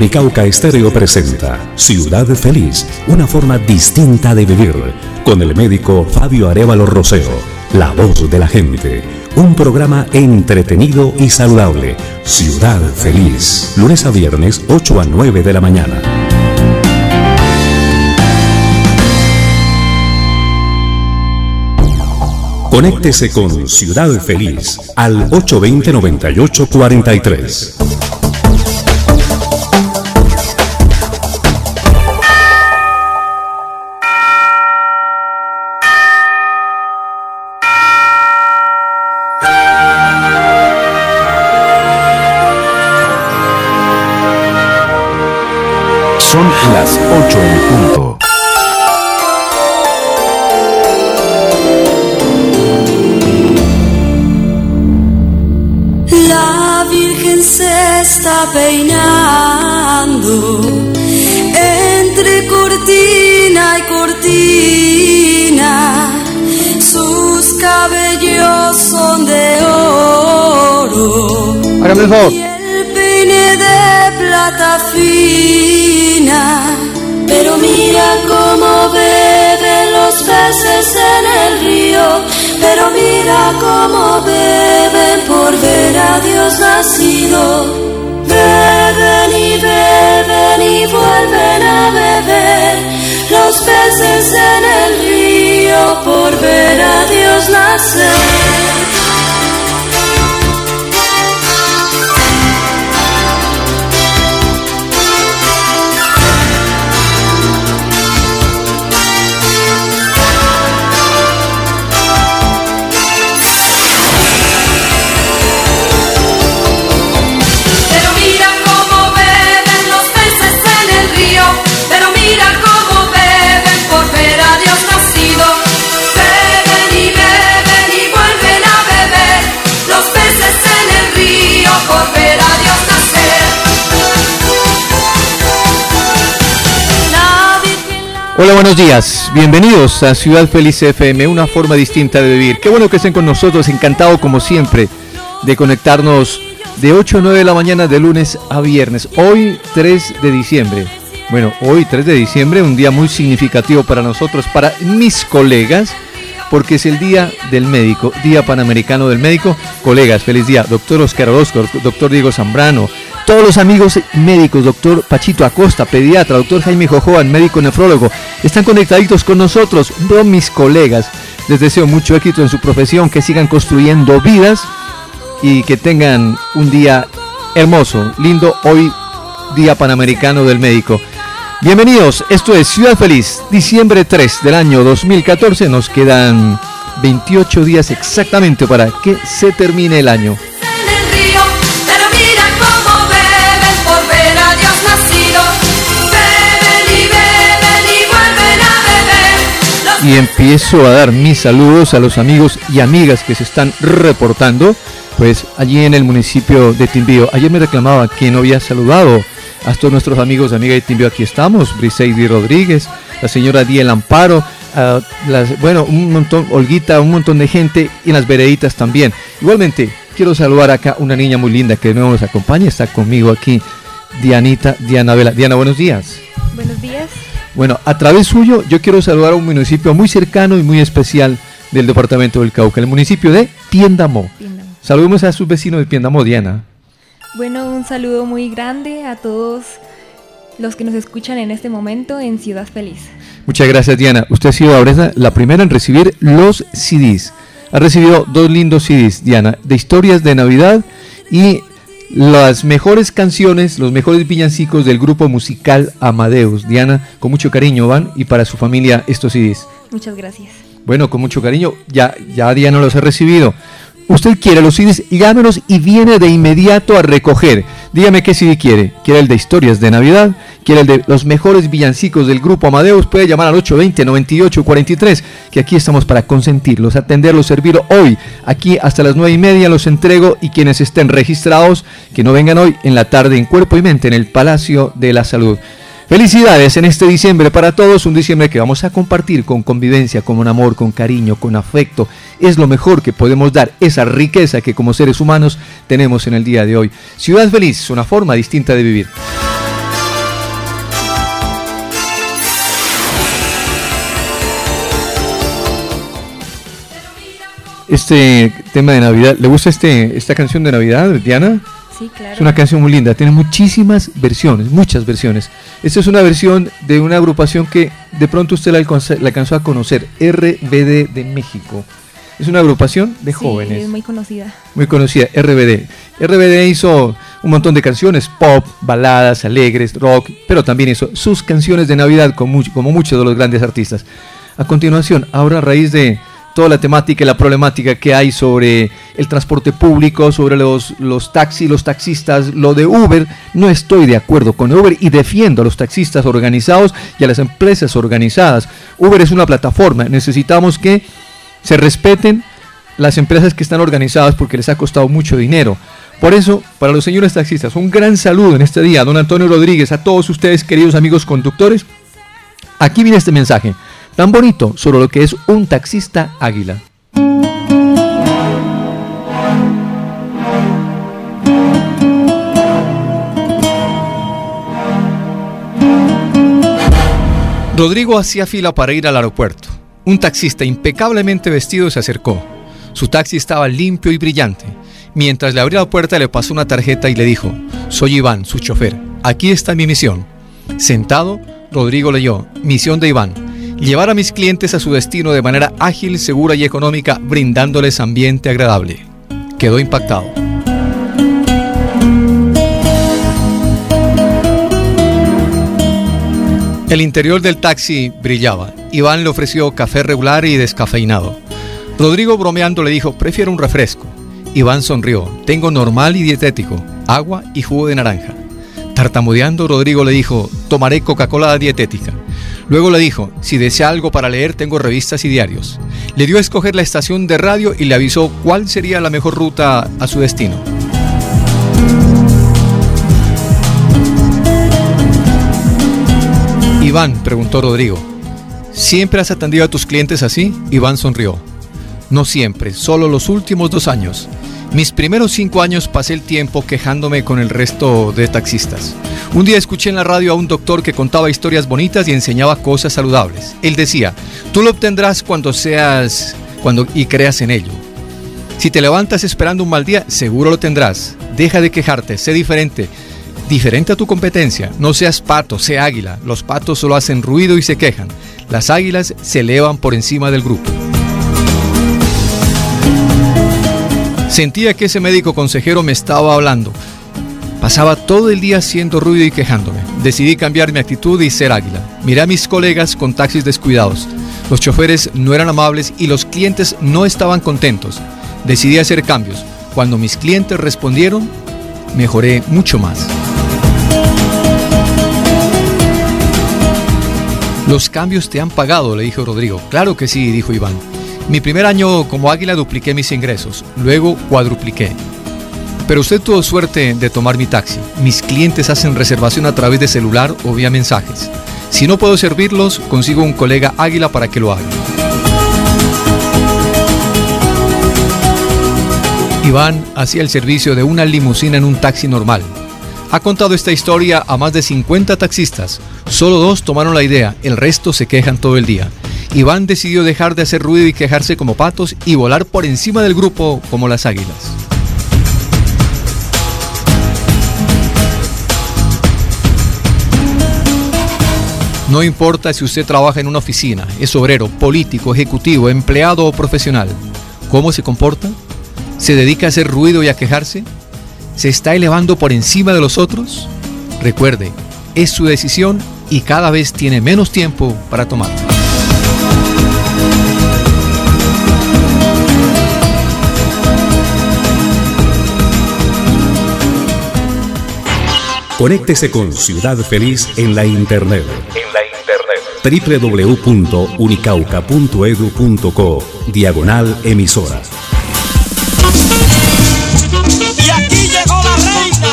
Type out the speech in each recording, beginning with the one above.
Oricauca Estéreo presenta Ciudad Feliz, una forma distinta de vivir, con el médico Fabio Arévalo Rosero, la voz de la gente. Un programa entretenido y saludable. Ciudad Feliz, lunes a viernes, 8 a 9 de la mañana. Conéctese con Ciudad Feliz al 820-9843. Son las 8 en punto. La Virgen se está peinando entre cortina y cortina. Sus cabellos son de oro. Hágame el favor. Y el peine de plata fina. Pero mira cómo beben los peces en el río. Pero mira cómo beben por ver a Dios nacido. Beben y vuelven a beber los peces en el río por ver a Dios nacer. Hola, buenos días, bienvenidos a Ciudad Feliz FM, una forma distinta de vivir. Qué bueno que estén con nosotros, encantado como siempre de conectarnos de 8 a 9 de la mañana de lunes a viernes. Hoy 3 de diciembre, hoy 3 de diciembre, un día muy significativo para nosotros, para mis colegas, porque es el Día del Médico, Día Panamericano del Médico. Colegas, feliz día, doctor Oscar Orozco, doctor Diego Zambrano, todos los amigos médicos, doctor Pachito Acosta, pediatra, doctor Jaime Jojoan, médico nefrólogo, están conectaditos con nosotros, mis colegas. Les deseo mucho éxito en su profesión, que sigan construyendo vidas y que tengan un día hermoso, lindo, hoy Día Panamericano del Médico. Bienvenidos, esto es Ciudad Feliz, diciembre 3 del año 2014, nos quedan 28 días exactamente para que se termine el año. Y empiezo a dar mis saludos a los amigos y amigas que se están reportando, pues allí en el municipio de Timbío. Ayer me reclamaba que no había saludado a todos nuestros amigos y amigas de Timbío. Aquí estamos, Briseidi Rodríguez, la señora Diel Amparo, un montón, Olguita, un montón de gente, y en las vereditas también. Igualmente, quiero saludar acá una niña muy linda que de nuevo nos acompaña, está conmigo aquí, Diana Vela. Diana, buenos días. Buenos días. Bueno, a través suyo yo quiero saludar a un municipio muy cercano y muy especial del departamento del Cauca, el municipio de Piendamó. Saludemos a sus vecinos de Piendamó, Diana. Bueno, un saludo muy grande a todos los que nos escuchan en este momento en Ciudad Feliz. Muchas gracias, Diana. Usted ha sido ahora la primera en recibir los CDs. Ha recibido 2 lindos CDs, Diana, de historias de Navidad y las mejores canciones, los mejores villancicos del grupo musical Amadeus. Diana, con mucho cariño van, y para su familia estos CDs. Muchas gracias. Bueno, con mucho cariño, ya Diana los ha recibido. Usted quiere los CDs, llámenos y viene de inmediato a recoger. Dígame qué CD quiere. ¿Quiere el de historias de Navidad? ¿Quiere el de los mejores villancicos del grupo Amadeus? Puede llamar al 820-9843, que aquí estamos para consentirlos, atenderlos, servirlos hoy. Aquí hasta las 9:30 los entrego, y quienes estén registrados, que no vengan hoy, en la tarde en Cuerpo y Mente en el Palacio de la Salud. Felicidades en este diciembre para todos, un diciembre que vamos a compartir con convivencia, con amor, con cariño, con afecto. Es lo mejor que podemos dar, esa riqueza que como seres humanos tenemos en el día de hoy. Ciudad Feliz, una forma distinta de vivir. este tema de Navidad. ¿Le gusta esta canción de Navidad, Diana? Sí, claro. Es una canción muy linda, tiene muchísimas versiones, muchas versiones. Esta es una versión de una agrupación que de pronto usted la alcanzó a conocer, RBD de México. Es una agrupación de jóvenes. Sí, es muy conocida. Muy conocida, RBD. RBD hizo un montón de canciones, pop, baladas, alegres, rock, pero también hizo sus canciones de Navidad como muchos de los grandes artistas. A continuación, ahora a raíz de toda la temática y la problemática que hay sobre el transporte público, sobre los taxis, los taxistas, lo de Uber, no estoy de acuerdo con Uber y defiendo a los taxistas organizados y a las empresas organizadas. Uber es una plataforma, necesitamos que se respeten las empresas que están organizadas porque les ha costado mucho dinero. Por eso, para los señores taxistas, un gran saludo en este día, don Antonio Rodríguez, a todos ustedes, queridos amigos conductores. Aquí viene este mensaje tan bonito sobre lo que es un taxista águila. Rodrigo hacía fila para ir al aeropuerto. Un taxista impecablemente vestido se acercó. Su taxi estaba limpio y brillante. Mientras le abría la puerta le pasó una tarjeta y le dijo: soy Iván, su chofer. Aquí está mi misión. Sentado, Rodrigo leyó: misión de Iván: llevar a mis clientes a su destino de manera ágil, segura y económica, brindándoles ambiente agradable. Quedó impactado. El interior del taxi brillaba. Iván le ofreció café regular y descafeinado. Rodrigo, bromeando, le dijo: prefiero un refresco. Iván sonrió: tengo normal y dietético, agua y jugo de naranja. Tartamudeando, Rodrigo le dijo: tomaré Coca-Cola dietética. Luego le dijo: si desea algo para leer, tengo revistas y diarios. Le dio a escoger la estación de radio y le avisó cuál sería la mejor ruta a su destino. Iván, preguntó Rodrigo, ¿siempre has atendido a tus clientes así? Iván sonrió. No siempre, solo los últimos 2 años. Mis primeros 5 años pasé el tiempo quejándome con el resto de taxistas. Un día escuché en la radio a un doctor que contaba historias bonitas y enseñaba cosas saludables. Él decía: tú lo obtendrás cuando creas en ello. Si te levantas esperando un mal día, seguro lo tendrás. Deja de quejarte, sé diferente. Diferente a tu competencia. No seas pato, sé águila. Los patos solo hacen ruido y se quejan. Las águilas se elevan por encima del grupo. Sentía que ese médico consejero me estaba hablando. Pasaba todo el día haciendo ruido y quejándome. Decidí cambiar mi actitud y ser águila. Miré a mis colegas con taxis descuidados. Los choferes no eran amables y los clientes no estaban contentos. Decidí hacer cambios. Cuando mis clientes respondieron, mejoré mucho más. Los cambios te han pagado, le dijo Rodrigo. Claro que sí, dijo Iván. Mi primer año como águila dupliqué mis ingresos, luego cuadrupliqué. Pero usted tuvo suerte de tomar mi taxi. Mis clientes hacen reservación a través de celular o vía mensajes. Si no puedo servirlos, consigo un colega águila para que lo haga. Iván hacía el servicio de una limusina en un taxi normal. Ha contado esta historia a más de 50 taxistas. Solo 2 tomaron la idea, el resto se quejan todo el día. Iván decidió dejar de hacer ruido y quejarse como patos y volar por encima del grupo como las águilas. No importa si usted trabaja en una oficina, es obrero, político, ejecutivo, empleado o profesional. ¿Cómo se comporta? ¿Se dedica a hacer ruido y a quejarse? ¿Se está elevando por encima de los otros? Recuerde, es su decisión y cada vez tiene menos tiempo para tomarla. Conéctese con Ciudad Feliz en la internet. www.unicauca.edu.co/emisora. Y aquí llegó la reina.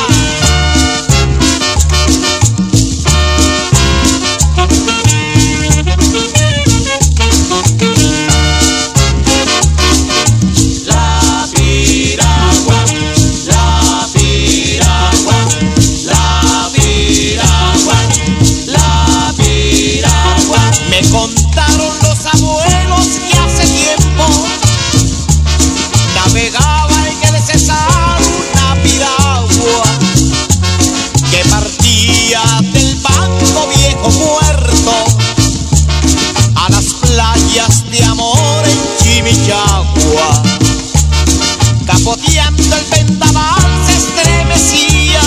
La piragua, la piragua, la piragua, la piragua. Me contaron los abuelos que hace tiempo chapoteando el vendaval se estremecía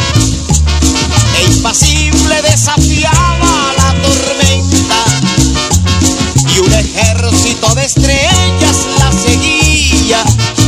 e impasible desafiaba la tormenta, y un ejército de estrellas la seguía,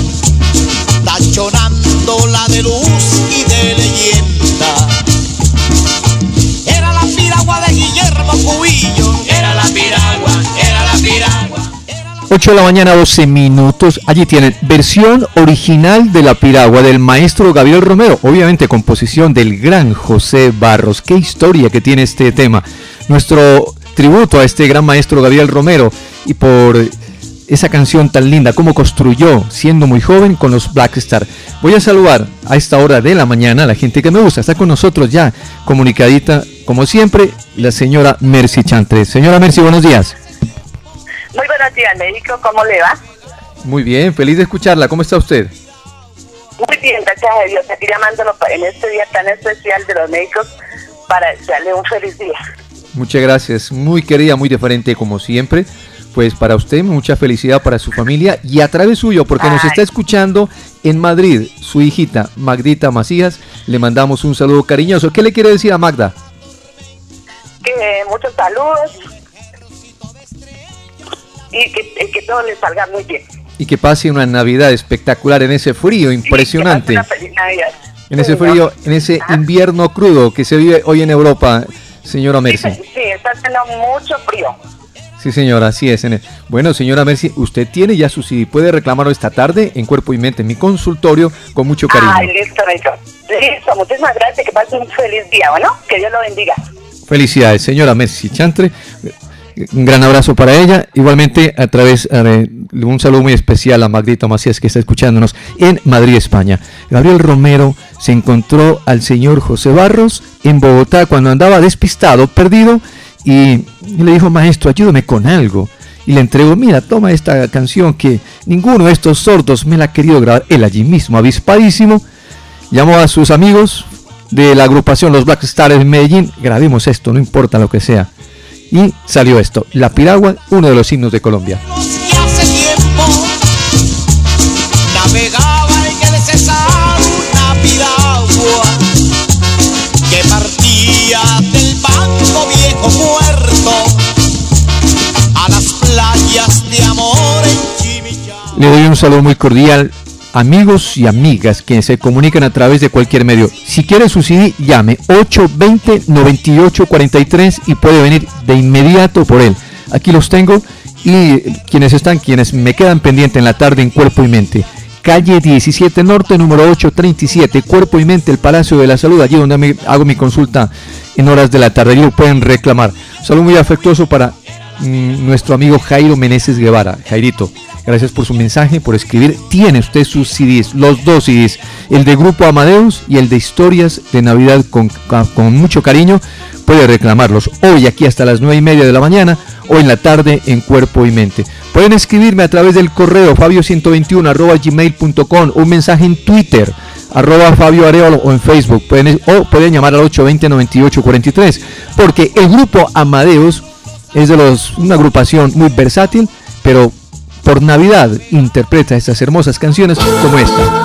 tachonándola de luz y de leyenda. Era la piragua de Guillermo Cubillo, era la piragua, era la piragua. 8 de la mañana, 12 minutos. Allí tienen versión original de La Piragua del maestro Gabriel Romero, obviamente composición del gran José Barros. Qué historia que tiene este tema. Nuestro tributo a este gran maestro Gabriel Romero, y por esa canción tan linda, cómo construyó siendo muy joven con los Black Star. Voy a saludar a esta hora de la mañana a la gente que me gusta. Está con nosotros ya comunicadita, como siempre, la señora Mercy Chantre. Señora Mercy, buenos días. Muy buenos días, médico, ¿cómo le va? Muy bien, feliz de escucharla. ¿Cómo está usted? Muy bien, gracias a Dios. Aquí llamándolo en este día tan especial de los médicos para darle un feliz día. Muchas gracias, muy querida, muy diferente como siempre. Pues para usted, mucha felicidad para su familia y a través suyo, porque nos está escuchando en Madrid su hijita Magdita Macías. Le mandamos un saludo cariñoso. ¿Qué le quiere decir a Magda? Que muchos saludos y que todo le salga muy bien. Y que pase una Navidad espectacular en ese frío impresionante. Una feliz Navidad. En ese frío, en ese invierno crudo que se vive hoy en Europa, señora Mercy. Sí, está haciendo mucho frío. Sí, señora, así es. Bueno, señora Mercy, usted tiene ya su CD, puede reclamarlo esta tarde en Cuerpo y Mente, en mi consultorio, con mucho cariño. Ay, listo, médico. Listo, muchísimas gracias, que pase un feliz día, bueno, que Dios lo bendiga. Felicidades, señora Mercy Chantre. Un gran abrazo para ella. Igualmente, a través de un saludo muy especial a Magdita Macías, que está escuchándonos en Madrid, España. Gabriel Romero se encontró al señor José Barros en Bogotá cuando andaba despistado, perdido, y le dijo: maestro, ayúdame con algo. Y le entregó: mira, toma esta canción que ninguno de estos sordos me la ha querido grabar. Él allí mismo, avispadísimo, llamó a sus amigos de la agrupación Los Black Stars en Medellín: grabemos esto, no importa lo que sea. Y salió esto, La Piragua, uno de los himnos de Colombia. Y hace tiempo navegaba en el Cesar una piragua que partía del Banco Viejo Muerto a las playas de amor en Chimichá. Le doy un saludo muy cordial, amigos y amigas que se comunican a través de cualquier medio. Si quiere su CD, llame 820-9843 y puede venir de inmediato por él. Aquí los tengo, y quienes me quedan pendiente en la tarde en Cuerpo y Mente. Calle 17 Norte, número 837, Cuerpo y Mente, el Palacio de la Salud, allí donde hago mi consulta en horas de la tarde. Allí lo pueden reclamar. Un saludo muy afectuoso para nuestro amigo Jairo Meneses Guevara. Jairito, gracias por su mensaje, por escribir. Tiene usted sus CDs, los dos CDs, el de Grupo Amadeus y el de Historias de Navidad, con mucho cariño. Puede reclamarlos hoy aquí hasta las 9:30 de la mañana o en la tarde en Cuerpo y Mente. Pueden escribirme a través del correo fabio121@gmail.com, un mensaje en Twitter @Fabio Arevalo, o en Facebook. Pueden llamar al 820-9843, porque el Grupo Amadeus es una agrupación muy versátil, pero por Navidad interpreta estas hermosas canciones como esta.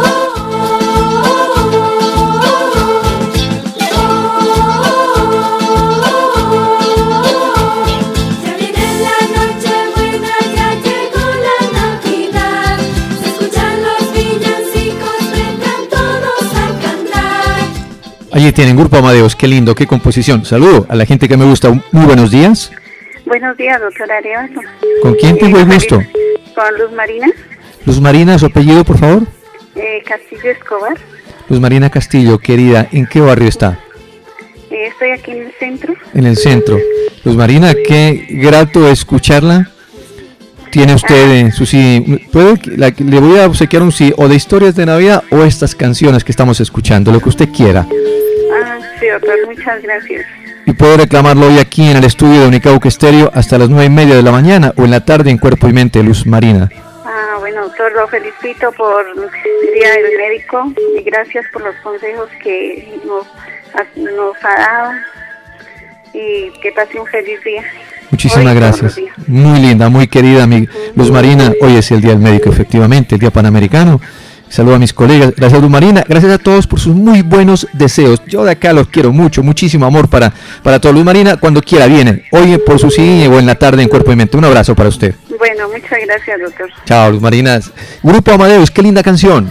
Allí tienen Grupo Amadeus, qué lindo, qué composición. Saludo a la gente que me gusta. Muy buenos días. Buenos días, doctora Arevalo. ¿Con quién tengo el gusto? Con Luz Marina. Luz Marina, su apellido, por favor. Castillo Escobar. Luz Marina Castillo, querida, ¿en qué barrio está? Estoy aquí en el centro. En el centro. Luz Marina, qué grato escucharla. Tiene usted su CD. Le voy a obsequiar un CD o de Historias de Navidad o estas canciones que estamos escuchando, lo que usted quiera. Sí, doctor, muchas gracias. Y puedo reclamarlo hoy aquí en el estudio de Unicauque Estéreo hasta las 9:30 de la mañana o en la tarde en Cuerpo y Mente, Luz Marina. Bueno, doctor, lo felicito por el Día del Médico y gracias por los consejos que nos ha dado, y que pase un feliz día. Muchísimas gracias. Muy linda, muy querida Luz Marina. Hoy es el Día del Médico, efectivamente, el Día Panamericano. Saludo a mis colegas. Gracias, Luz Marina. Gracias a todos por sus muy buenos deseos. Yo de acá los quiero mucho, muchísimo amor para todos. Luz Marina, cuando quiera, viene. Hoy por su cine o en la tarde en Cuerpo y Mente. Un abrazo para usted. Bueno, muchas gracias, doctor. Chao, Luz Marina. Grupo Amadeus, qué linda canción.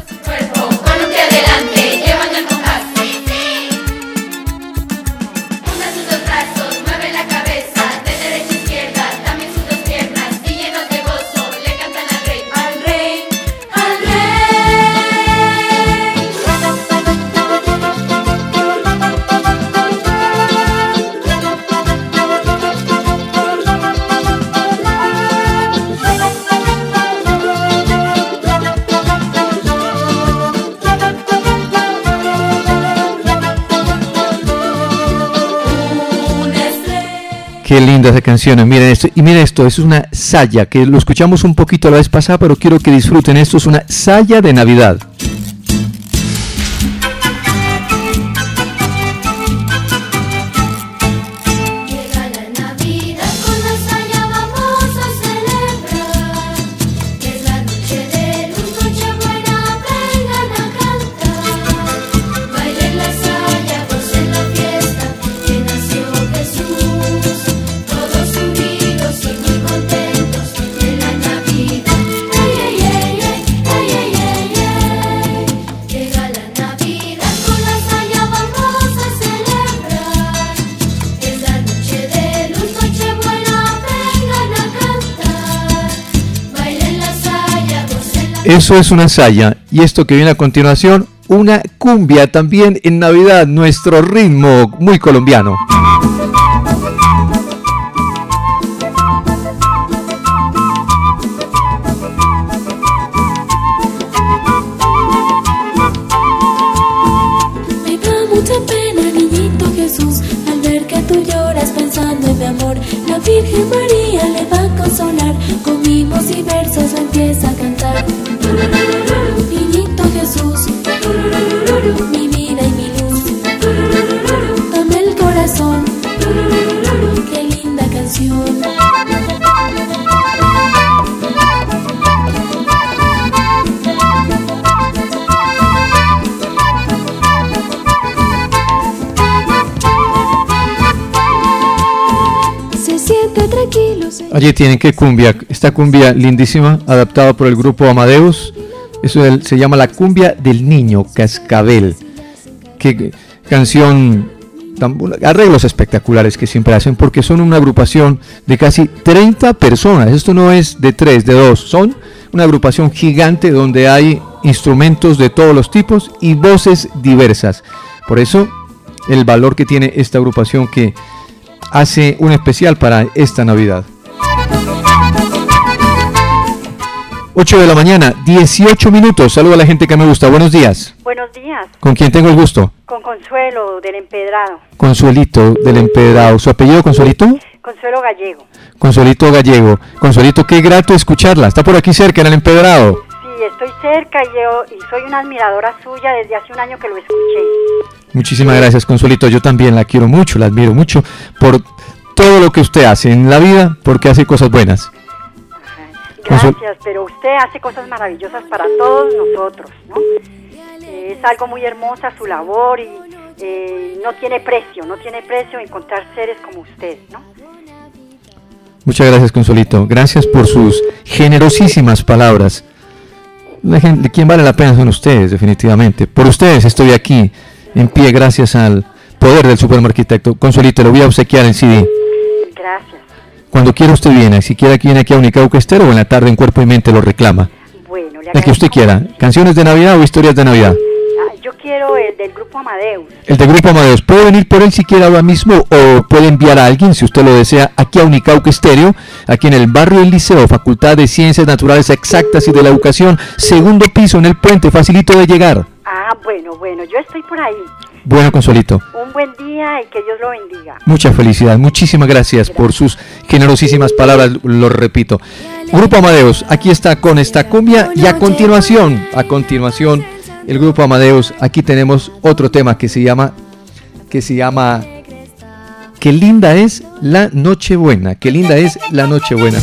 Qué linda esa canción, miren esto, y miren esto, es una saya, que lo escuchamos un poquito la vez pasada, pero quiero que disfruten, esto es una saya de Navidad. Eso es una saya, y esto que viene a continuación, una cumbia también en Navidad, nuestro ritmo muy colombiano. Me da mucha pena, niñito Jesús, al ver que tú lloras pensando en mi amor. La Virgen María le va a consolar, con mimos y versos empieza a cantar. Niñito Jesús, mi vida y mi luz, dame el corazón, qué linda canción. Se siente tranquilo. Allí tienen que cumbia, esta cumbia lindísima, adaptada por el grupo Amadeus. Eso se llama La Cumbia del Niño Cascabel. Qué canción, arreglos espectaculares que siempre hacen, porque son una agrupación de casi 30 personas. Esto no es de 3, de 2, son una agrupación gigante donde hay instrumentos de todos los tipos y voces diversas. Por eso el valor que tiene esta agrupación, que hace un especial para esta Navidad. 8 de la mañana, 18 minutos. Saludo a la gente que me gusta. Buenos días. Buenos días. ¿Con quién tengo el gusto? Con Consuelo, del Empedrado. Consuelito, del Empedrado. ¿Su apellido, Consuelito? Consuelo Gallego. Consuelito Gallego. Consuelito, qué grato escucharla. Está por aquí cerca, en el Empedrado. Sí, estoy cerca y soy una admiradora suya desde hace un año que lo escuché. Muchísimas gracias, Consuelito. Yo también la quiero mucho, la admiro mucho por todo lo que usted hace en la vida, porque hace cosas buenas. Gracias, pero usted hace cosas maravillosas para todos nosotros, ¿no? Es algo muy hermosa su labor y no tiene precio encontrar seres como usted, ¿no? Muchas gracias, Consuelito. Gracias por sus generosísimas palabras. De quien vale la pena son ustedes, definitivamente. Por ustedes estoy aquí, en pie, gracias al poder del superarquitecto. Consuelito, le voy a obsequiar el CD. Gracias. Cuando quiera usted viene, si quiere que viene aquí a Unicauca Estéreo o en la tarde en Cuerpo y Mente lo reclama. Bueno, le el que usted quiera, canciones de Navidad o historias de Navidad. Yo quiero el del Grupo Amadeus. El del Grupo Amadeus, puede venir por él si quiere ahora mismo o puede enviar a alguien, si usted lo desea, aquí a Unicauca Estéreo, aquí en el barrio del Liceo, Facultad de Ciencias Naturales Exactas y de la Educación, segundo piso en el puente, facilito de llegar. Bueno, yo estoy por ahí. Bueno, Consuelito. Un buen día y que Dios lo bendiga. Mucha felicidad, muchísimas gracias por sus generosísimas palabras, lo repito. Grupo Amadeus, aquí está con esta cumbia y a continuación, el Grupo Amadeus, aquí tenemos otro tema que se llama Qué linda es la Nochebuena, qué linda es la Nochebuena.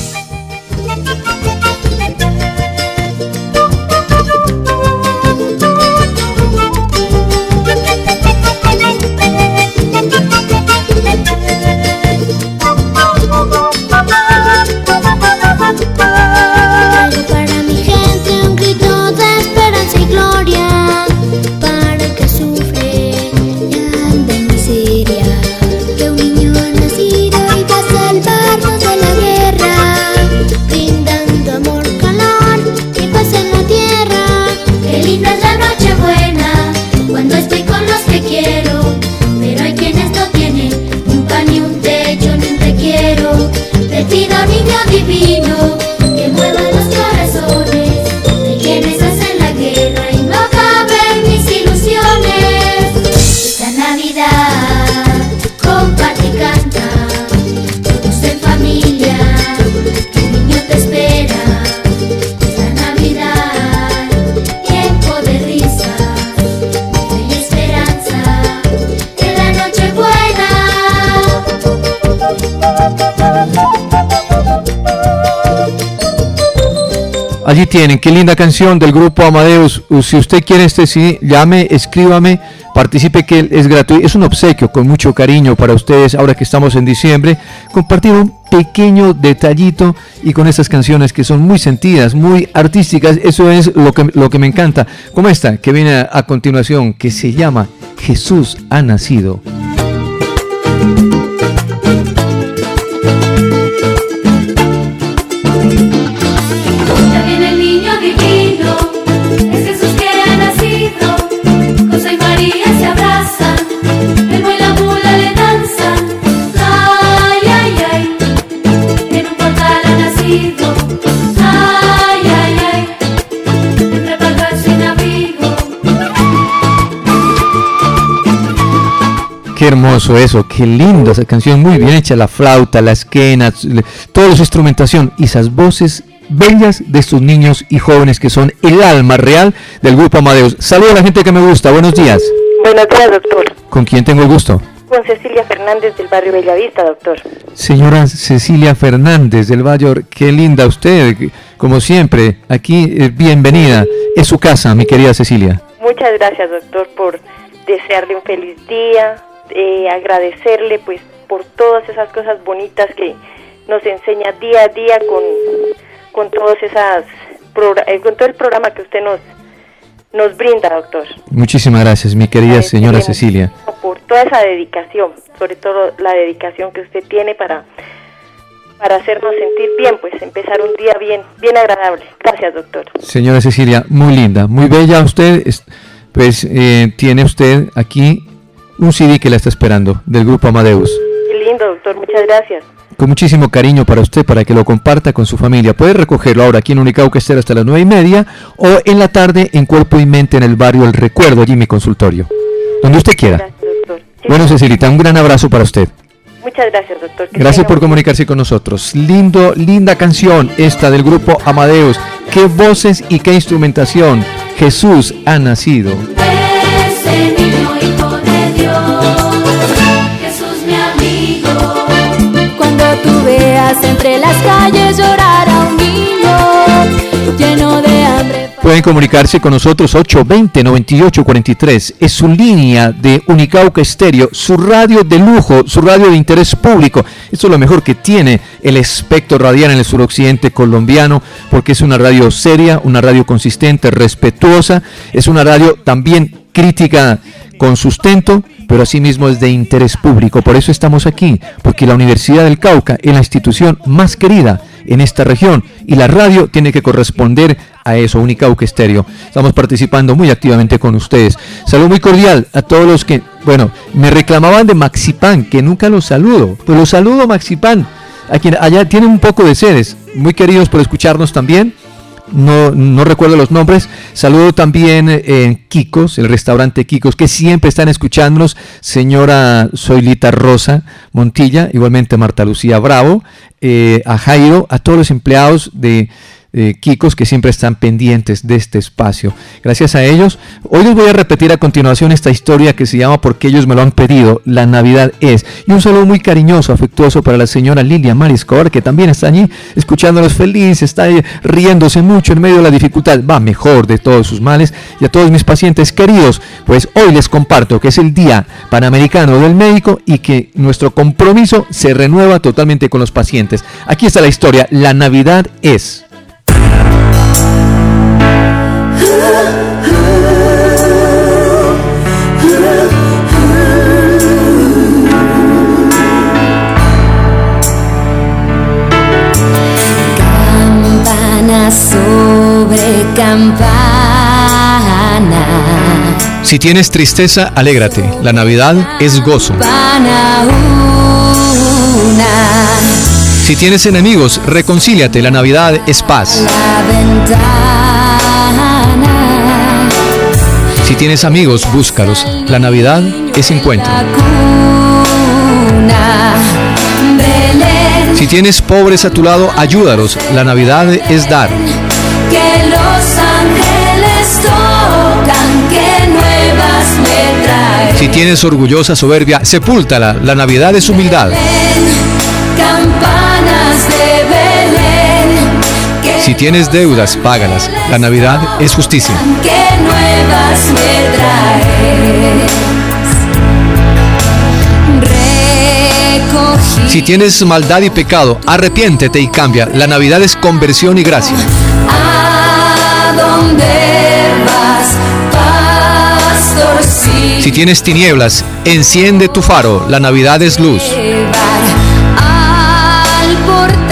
Allí tienen, qué linda canción del grupo Amadeus. Si usted quiere este CD, llame, escríbame, participe, que es gratuito. Es un obsequio con mucho cariño para ustedes ahora que estamos en diciembre. Compartir un pequeño detallito y con estas canciones que son muy sentidas, muy artísticas. Eso es lo que me encanta. Como esta que viene a continuación, que se llama Jesús ha nacido. Qué hermoso eso, qué lindo esa canción, muy bien hecha, la flauta, las quenas, toda su instrumentación y esas voces bellas de estos niños y jóvenes que son el alma real del grupo Amadeus. Saludos a la gente que me gusta, buenos días. Buenos días, doctor. ¿Con quién tengo el gusto? Con Cecilia Fernández del barrio Bellavista, doctor. Señora Cecilia Fernández del barrio, qué linda usted, como siempre, aquí bienvenida, es su casa, mi querida Cecilia. Muchas gracias, doctor, por desearle un feliz día. Agradecerle pues por todas esas cosas bonitas que nos enseña día a día con todas esas con todo el programa que usted nos brinda, doctor. Muchísimas gracias, mi querida señora Cecilia, por toda esa dedicación, sobre todo la dedicación que usted tiene para hacernos sentir bien, pues empezar un día bien agradable. Gracias, doctor. Señora Cecilia, muy linda, muy bella usted, pues tiene usted aquí un CD que la está esperando, del grupo Amadeus. Qué lindo, doctor, muchas gracias. Con muchísimo cariño para usted, para que lo comparta con su familia. Puede recogerlo ahora aquí en Unicauca Estéreo hasta las 9:30 o en la tarde en Cuerpo y Mente en el barrio El Recuerdo, allí en mi consultorio. Donde usted quiera. Gracias, doctor. Sí, bueno, Cecilita, un gran abrazo para usted. Muchas gracias, doctor. Gracias por comunicarse con nosotros. Linda canción esta del grupo Amadeus. Qué voces y qué instrumentación. Jesús ha nacido. Tú veas entre las calles llorar a un niño lleno de hambre. Pueden comunicarse con nosotros 820-9843. Es su línea de Unicauca Estéreo, su radio de lujo, su radio de interés público. Esto es lo mejor que tiene el espectro radial en el suroccidente colombiano, porque es una radio seria, una radio consistente, respetuosa. Es una radio también crítica con sustento, pero asimismo es de interés público. Por eso estamos aquí, porque la Universidad del Cauca es la institución más querida en esta región y la radio tiene que corresponder a eso, Unicauca Estéreo. Estamos participando muy activamente con ustedes. Saludo muy cordial a todos los que, me reclamaban de Maxipan, que nunca los saludo. Pues los saludo, Maxipan, a quien allá tienen un poco de sedes, muy queridos por escucharnos también. No recuerdo los nombres. Saludo también en Kikos, el restaurante Kikos, que siempre están escuchándonos. Señora Zoilita Rosa Montilla, igualmente Marta Lucía Bravo, a Jairo, a todos los empleados de Kikos que siempre están pendientes de este espacio. Gracias a ellos. Hoy les voy a repetir a continuación esta historia que se llama Porque ellos me lo han pedido, La Navidad es. Y un saludo muy cariñoso, afectuoso para la señora Lilia Mari Escobar, que también está allí escuchándonos feliz, está riéndose mucho en medio de la dificultad, va mejor de todos sus males. Y a todos mis pacientes queridos, pues hoy les comparto que es el Día Panamericano del Médico y que nuestro compromiso se renueva totalmente con los pacientes. Aquí está la historia, La Navidad es. Campana sobre campana. Si tienes tristeza, alégrate. La Navidad es gozo. Si tienes enemigos, reconcíliate. La Navidad es paz. Si tienes amigos, búscalos. La Navidad es encuentro. Si tienes pobres a tu lado, ayúdalos. La Navidad es dar. Que los ángeles tocan, que nuevas me traen. Si tienes orgullosa soberbia, sepúltala. La Navidad es humildad. Campanas de Belén. Si tienes deudas, págalas. La Navidad es justicia. Que nuevas me traes. Recogí. Si tienes maldad y pecado, arrepiéntete y cambia. La Navidad es conversión y gracia. ¿A dónde vas, pastorcito? Si tienes tinieblas, enciende tu faro. La Navidad es luz. Al portal.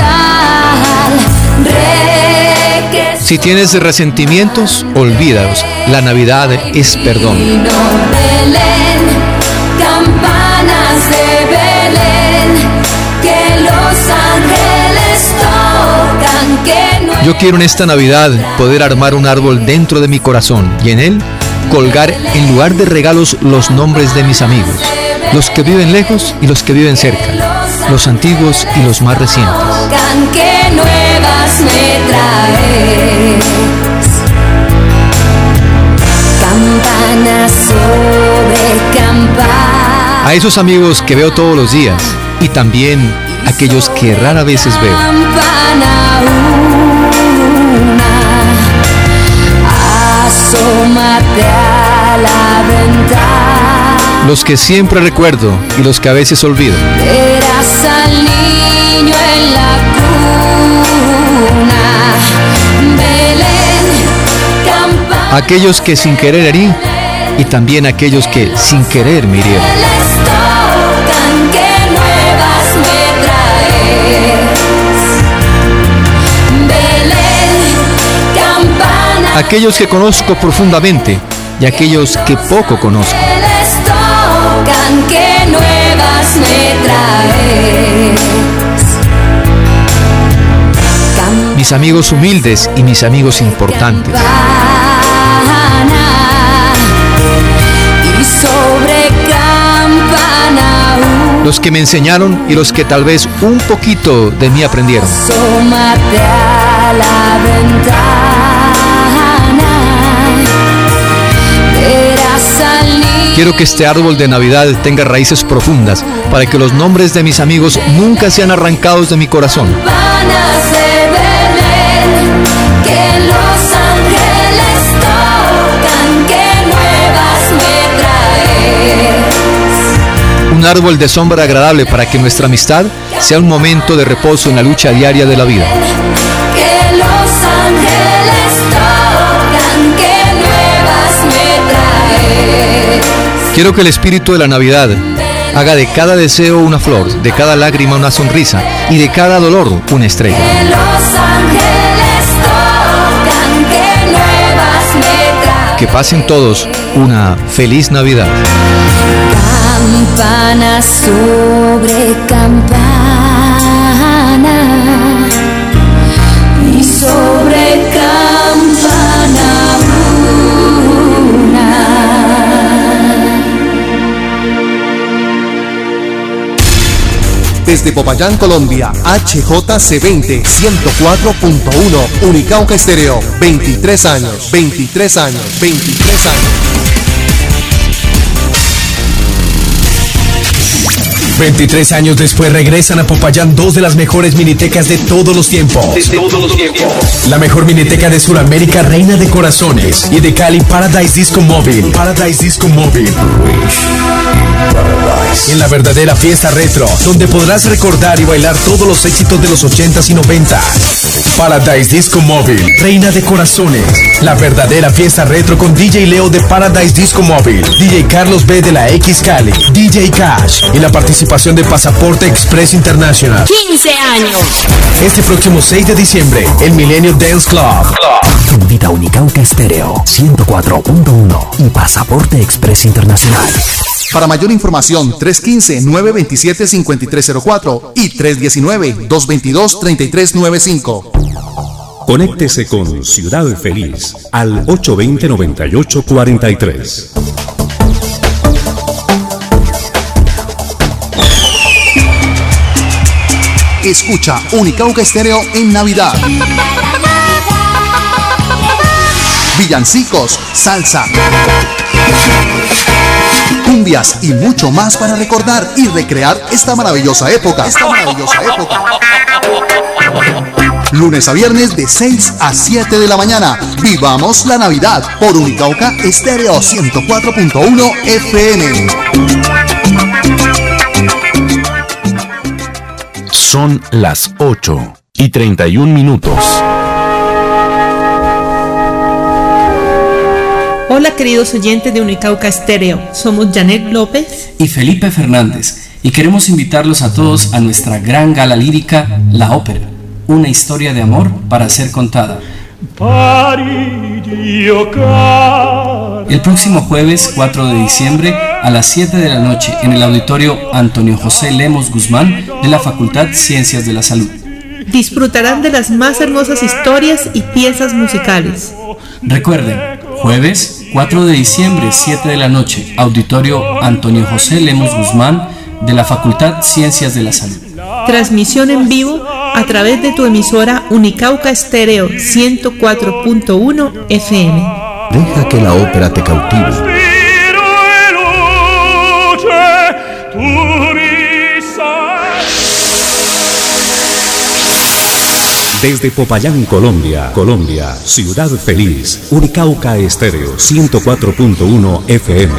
Si tienes resentimientos, olvídalos. La Navidad es perdón. Belén, campanas de Belén, que los ángeles tocan, que no... Yo quiero en esta Navidad poder armar un árbol dentro de mi corazón y en él colgar en lugar de regalos los nombres de mis amigos, los que viven lejos y los que viven cerca, los antiguos y los más recientes. Que nuevas me traes. Campanas sobre campanas. A esos amigos que veo todos los días y también aquellos que rara veces veo. Campana una, asómate a la ventana. Los que siempre recuerdo y los que a veces olvido. Verás al niño en la cuna. Belén, campana. Aquellos que sin querer herí y también aquellos que sin querer me hirieron. Les tocan, que nuevas me traes. Belén, campana. Aquellos que conozco profundamente y aquellos que poco conozco. Les tocan, que nuevas me traes. Mis amigos humildes y mis amigos importantes. Y sobre campana Los que me enseñaron y los que tal vez un poquito de mí aprendieron. asómate a la ventana. Verás al niño. Quiero que este árbol de Navidad tenga raíces profundas para que los nombres de mis amigos nunca sean arrancados de mi corazón. Campanas de Belén, que los ángeles tocan, que nuevas me traes. Un árbol de sombra agradable para que nuestra amistad sea un momento de reposo en la lucha diaria de la vida. Que los ángeles tocan, que nuevas me traes. Quiero que el espíritu de la Navidad haga de cada deseo una flor, de cada lágrima una sonrisa y de cada dolor una estrella. Que los ángeles tocan, que nuevas me traes. Que pasen todos una feliz Navidad. Campana sobre campana y sobre campana una. Desde Popayán, Colombia, HJC20 104.1 Unicauca Estéreo, 23 años, 23 años, 23 años. 23 años después regresan a Popayán dos de las mejores minitecas de todos los tiempos. La mejor miniteca de Sudamérica, Reina de Corazones, y de Cali, Paradise Disco Móvil. Paradise Disco Móvil. En la verdadera fiesta retro, donde podrás recordar y bailar todos los éxitos de los 80s y 90s. Paradise Disco Móvil, Reina de Corazones. La verdadera fiesta retro con DJ Leo de Paradise Disco Móvil, DJ Carlos B de la X Cali, DJ Cash y la participación de Pasaporte Express International. 15 años. Este próximo 6 de diciembre, el Millennium Dance Club. Invita Unicauca Estéreo 104.1 y Pasaporte Express Internacional. Para mayor información, 315-927-5304 y 319-222-3395. Conéctese con Ciudad Feliz al 820-9843. Escucha Unicauca Estéreo en Navidad. Villancicos, salsa, cumbias y mucho más para recordar y recrear esta maravillosa época. lunes a viernes de 6 a 7 de la mañana. Vivamos la Navidad por Unicauca Estéreo 104.1 FM. Son las 8:31. Hola queridos oyentes de Unicauca Estéreo, somos Janet López y Felipe Fernández y queremos invitarlos a todos a nuestra gran gala lírica La Ópera, una historia de amor para ser contada. El próximo jueves 4 de diciembre a las 7 de la noche en el auditorio Antonio José Lemos Guzmán de la Facultad Ciencias de la Salud. Disfrutarán de las más hermosas historias y piezas musicales. Recuerden, jueves 4 de diciembre, 7 de la noche, auditorio Antonio José Lemos Guzmán de la Facultad Ciencias de la Salud. Transmisión en vivo a través de tu emisora Unicauca Estéreo 104.1 FM. Deja que la ópera te cautive. Desde Popayán, Colombia, Ciudad Feliz, Unicauca Estéreo 104.1 FM.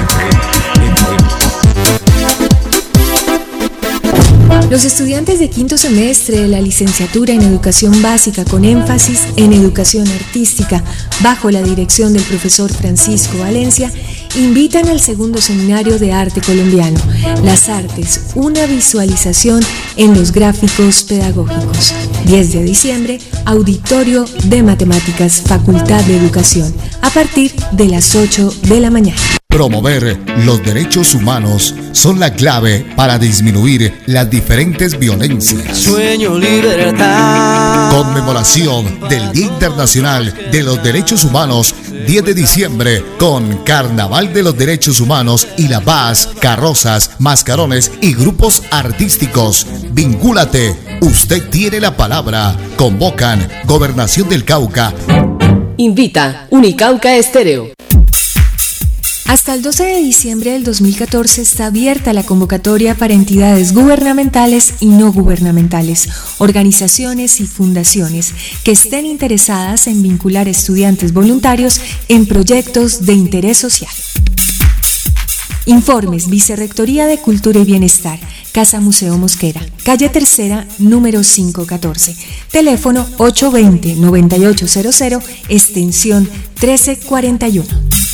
Los estudiantes de quinto semestre de la licenciatura en Educación Básica con énfasis en Educación Artística, bajo la dirección del profesor Francisco Valencia, invitan al segundo seminario de arte colombiano, Las Artes, una visualización en los gráficos pedagógicos. 10 de diciembre, Auditorio de Matemáticas, Facultad de Educación, a partir de las 8 de la mañana. Promover los derechos humanos son la clave para disminuir las diferentes violencias. Sueño libertad. Conmemoración del Día Internacional de los Derechos Humanos, 10 de diciembre, con Carnaval de los Derechos Humanos y La Paz, carrozas, mascarones y grupos artísticos. Vincúlate, usted tiene la palabra. Convocan Gobernación del Cauca. Invita Unicauca Estéreo. Hasta el 12 de diciembre del 2014 está abierta la convocatoria para entidades gubernamentales y no gubernamentales, organizaciones y fundaciones que estén interesadas en vincular estudiantes voluntarios en proyectos de interés social. Informes: Vicerrectoría de Cultura y Bienestar, Casa Museo Mosquera, calle Tercera, número 514, teléfono 820-9800, extensión 1341.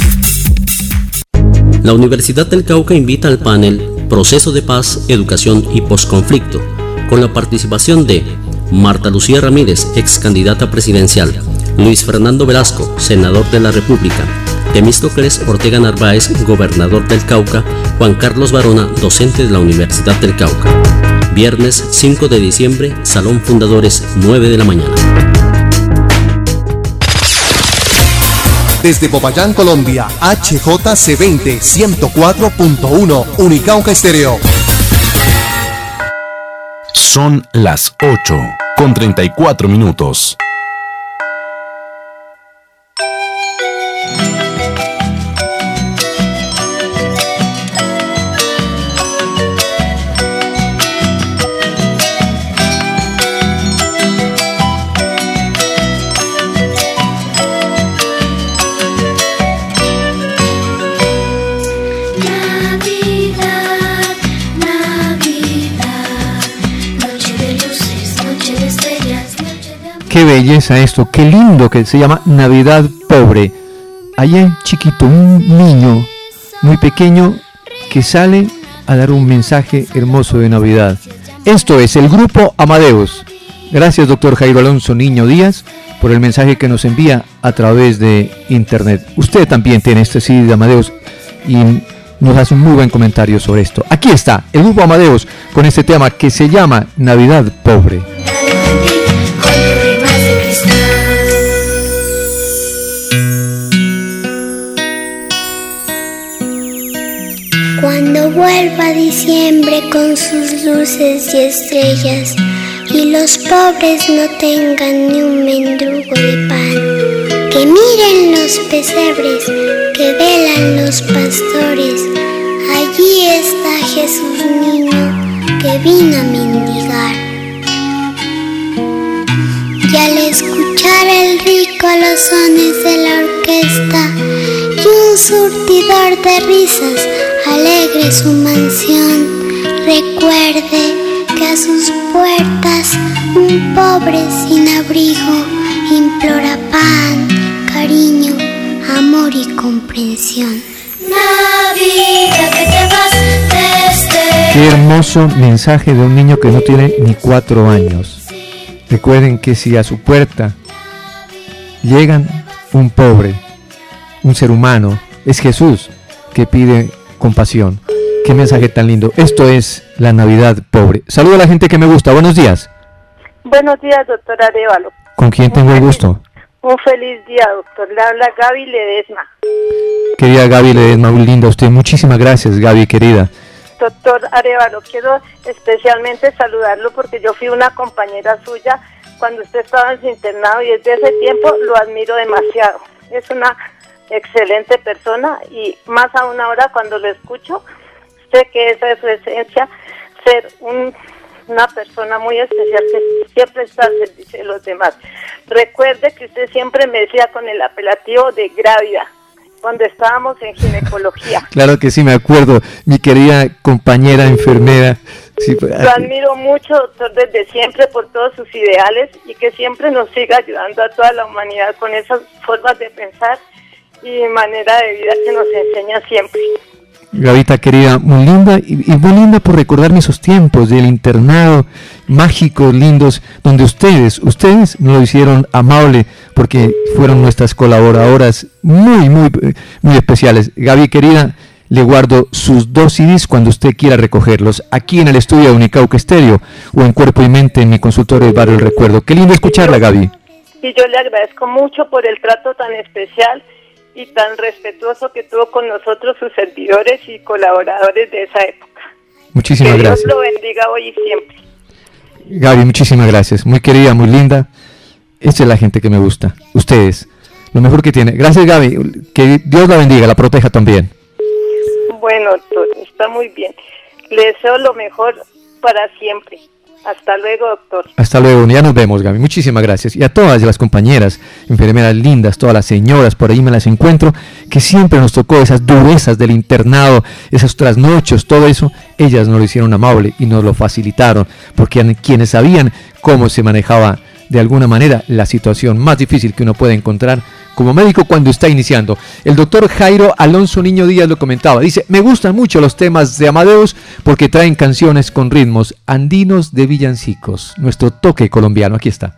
La Universidad del Cauca invita al panel Proceso de Paz, Educación y Postconflicto, con la participación de Marta Lucía Ramírez, ex candidata presidencial, Luis Fernando Velasco, senador de la República, Temístocles Ortega Narváez, gobernador del Cauca, Juan Carlos Barona, docente de la Universidad del Cauca. Viernes 5 de diciembre, Salón Fundadores, 9 de la mañana. Desde Popayán, Colombia, HJC20 104.1 Unicauca Estéreo. Son las 8:34. Qué belleza esto, qué lindo, que se llama Navidad Pobre. Allá chiquito, un niño muy pequeño que sale a dar un mensaje hermoso de Navidad. Esto es el grupo Amadeus. Gracias, doctor Jairo Alonso Niño Díaz, por el mensaje que nos envía a través de internet. Usted también tiene este CD de Amadeus y nos hace un muy buen comentario sobre esto. Aquí está el grupo Amadeus con este tema que se llama Navidad Pobre. Cuando vuelva diciembre con sus luces y estrellas y los pobres no tengan ni un mendrugo de pan, que miren los pesebres, que velan los pastores, allí está Jesús niño que vino a mendigar. escuchar el rico los sones de la orquesta y un surtidor de risas alegre su mansión. Recuerde que a sus puertas un pobre sin abrigo implora pan, cariño, amor y comprensión. Navidad que te vas desde... Qué hermoso mensaje de un niño que no tiene ni 4 años. Recuerden que si a su puerta llegan un pobre, un ser humano, es Jesús que pide compasión. Qué mensaje tan lindo. Esto es la Navidad pobre. Saludo a la gente que me gusta. Buenos días. Buenos días, doctor Arevalo. ¿Con quién tengo el gusto? Un feliz día, doctor. Le habla Gaby Ledesma. Querida Gaby Ledesma, muy linda usted. Muchísimas gracias, Gaby, querida. Doctor Arevalo, quiero especialmente saludarlo porque yo fui una compañera suya cuando usted estaba en su internado y desde ese tiempo lo admiro demasiado. Es una excelente persona y más aún ahora cuando lo escucho, sé que esa es su esencia, ser una persona muy especial que siempre está al servicio de los demás. Recuerde que usted siempre me decía con el apelativo de grávida cuando estábamos en ginecología. Claro que sí, me acuerdo, mi querida compañera enfermera. Sí, lo admiro mucho, doctor, desde siempre por todos sus ideales y que siempre nos siga ayudando a toda la humanidad con esas formas de pensar y manera de vida que nos enseña siempre. Gavita querida, muy linda y muy linda por recordarme esos tiempos del internado, mágicos, lindos, donde ustedes nos lo hicieron amable porque fueron nuestras colaboradoras muy especiales. Gaby querida, le guardo sus 2 CDs cuando usted quiera recogerlos, aquí en el estudio de Unicauca Estéreo o en Cuerpo y Mente en mi consultorio del Barrio El Recuerdo. Qué lindo escucharla, Gaby. Y yo le agradezco mucho por el trato tan especial y tan respetuoso que tuvo con nosotros sus servidores y colaboradores de esa época. Muchísimas gracias. Que Dios lo bendiga hoy y siempre. Gaby, muchísimas gracias. Muy querida, muy linda. Esa es la gente que me gusta. Ustedes, lo mejor que tiene. Gracias, Gaby. Que Dios la bendiga, la proteja también. Bueno, doctor, está muy bien. Le deseo lo mejor para siempre. Hasta luego, doctor. Hasta luego, ya nos vemos, Gaby. Muchísimas gracias. Y a todas las compañeras, enfermeras lindas, todas las señoras, por ahí me las encuentro, que siempre nos tocó esas durezas del internado, esos trasnochos, todo eso, ellas nos lo hicieron amable y nos lo facilitaron, porque quienes sabían cómo se manejaba de alguna manera la situación más difícil que uno puede encontrar como médico cuando está iniciando. El doctor Jairo Alonso Niño Díaz lo comentaba, dice, me gustan mucho los temas de Amadeus porque traen canciones con ritmos andinos de villancicos, nuestro toque colombiano. Aquí está.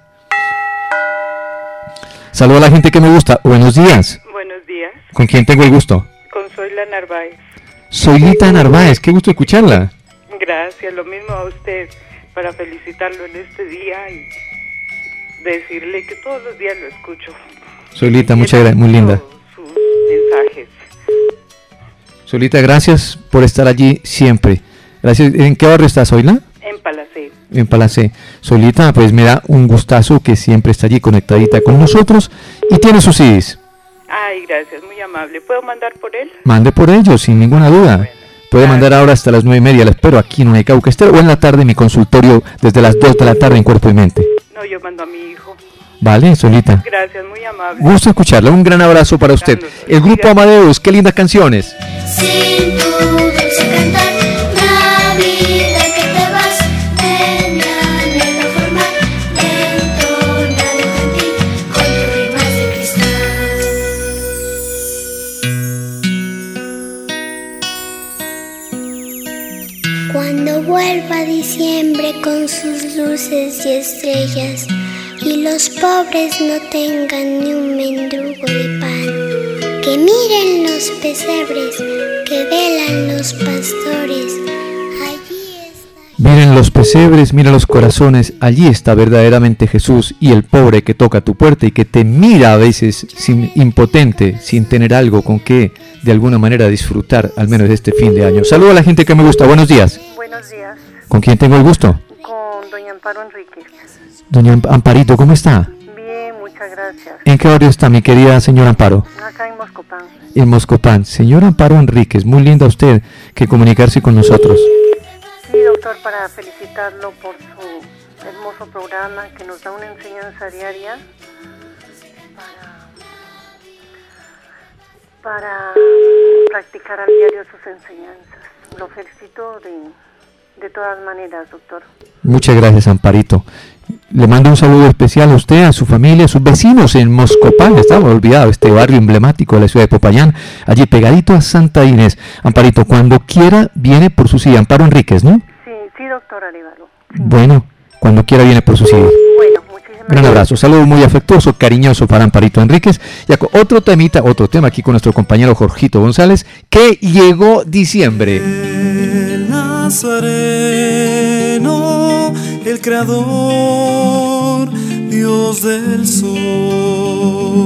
Saludo a la gente que me gusta. Buenos días. Buenos días. ¿Con quién tengo el gusto? Con Zoila Narváez. Zoilita Narváez, qué gusto escucharla. Gracias, lo mismo a usted, para felicitarlo en este día y decirle que todos los días lo escucho. Zoilita, muchas gracias, muy linda. Sus mensajes. Zoilita, gracias por estar allí siempre. Gracias. ¿En qué barrio está Zoila? En Palacé. En Palacé. Zoilita, pues me da un gustazo que siempre está allí conectadita con nosotros y tiene sus CDs. Ay, gracias, muy amable. ¿Puedo mandar por él? Mande por ellos, sin ninguna duda. Bueno, puede mandar ahora hasta las 9:30, la espero aquí en Unicauca Estéreo o en la tarde en mi consultorio desde las 2 de la tarde en Cuerpo y Mente. No, yo mando a mi hijo. Vale, Solita. Gracias, muy amable. Gusto escucharla, un gran abrazo para usted. El grupo Amadeus, qué lindas canciones. Sin tu dulce cantar, Navidad que te vas, de mi anhelo formal, entonado gentil, con rimas de cristal. Cuando vuelva diciembre con sus luces y estrellas, y los pobres no tengan ni un mendrugo de pan, que miren los pesebres que velan los pastores. Miren los pesebres, miren los corazones, allí está verdaderamente Jesús y el pobre que toca tu puerta y que te mira a veces impotente, sin tener algo con que de alguna manera disfrutar, al menos de este fin de año. Saludo a la gente que me gusta, buenos días. Buenos días. ¿Con quién tengo el gusto? Con doña Amparo Enríquez. Doña Amparito, ¿cómo está? Bien, muchas gracias. ¿En qué barrio está mi querida señora Amparo? Acá en Moscopán. En Moscopán. Señora Amparo Enríquez, muy linda usted que comunicarse con nosotros. Sí, doctor, para felicitarlo por hermoso programa que nos da una enseñanza diaria para practicar al diario sus enseñanzas. Lo felicito de todas maneras, doctor. Muchas gracias, Amparito. Le mando un saludo especial a usted, a su familia, a sus vecinos en Moscopán. Estaba olvidado este barrio emblemático de la ciudad de Popayán, allí pegadito a Santa Inés. Amparito, cuando quiera viene por su CD. Amparo Enríquez, ¿no? Sí, doctor Arévalo. Bueno, cuando quiera viene por su CD. Bueno, muchísimas Gran abrazo, saludo muy afectuoso, cariñoso para Amparito Enríquez. Y otro tema aquí con nuestro compañero Jorgito González, que llegó diciembre. El Nazareno, el Creador, Dios del sol,